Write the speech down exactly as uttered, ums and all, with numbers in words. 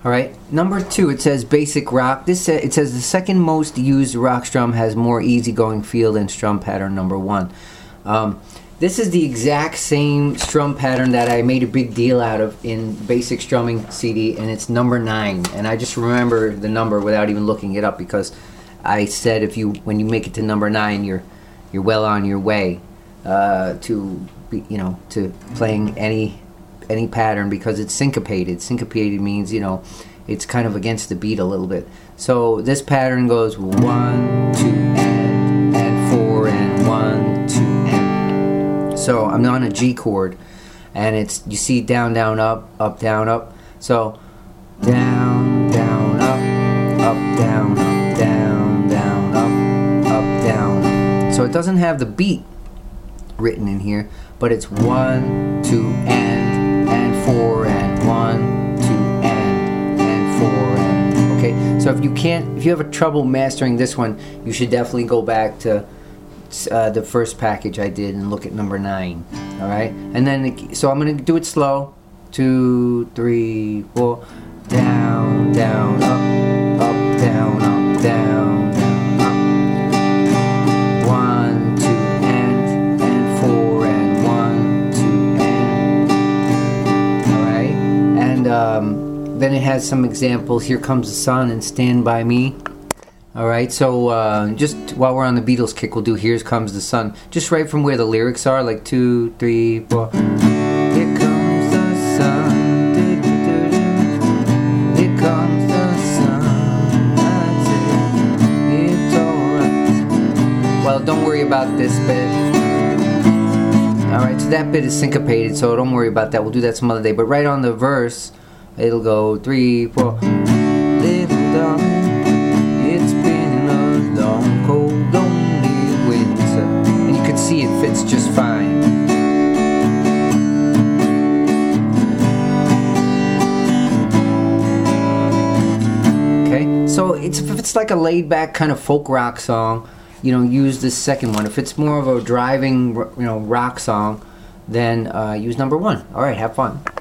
All right, number two, it says basic rock. This sa- it says the second most used rock strum has more easygoing feel than strum pattern number one. Um, this is the exact same strum pattern that I made a big deal out of in Basic Strumming C D, and it's number nine. And I just remember the number without even looking it up because I said if you when you make it to number nine, you're you're well on your way uh, to be, you know to playing any. any pattern because it's syncopated. Syncopated means, you know, it's kind of against the beat a little bit. So this pattern goes one, two, and, and four, and one, two, and. So I'm on a G chord, and it's, you see down, down, up, up, down, up. So down, down, up, up, down, up, down, down, up, up, down, up. So it doesn't have the beat written in here, but it's one, two, and. And four and one, two and and four and okay. So if you can't, if you have a trouble mastering this one, you should definitely go back to uh, the first package I did and look at number nine. All right, and then it, so I'm gonna do it slow. Two, three, four. Down, down, up, up, down, up, down, down, up. One, two, and and four and one, two and. And um, then it has some examples. Here Comes the Sun and Stand By Me. Alright, so uh, just while we're on the Beatles kick, we'll do Here Comes the Sun. Just right from where the lyrics are, like two, three, four. Here comes the sun. Here comes the sun. That's it. It's alright. Well, don't worry about this bit. Alright, so that bit is syncopated, so don't worry about that. We'll do that some other day. But right on the verse, it'll go three, four. Little darling, it's been a long, cold, lonely winter. And you can see it fits just fine. Okay, so it's if it's like a laid-back kind of folk rock song, you know, use this second one. If it's more of a driving, you know, rock song, then uh, use number one. All right, have fun.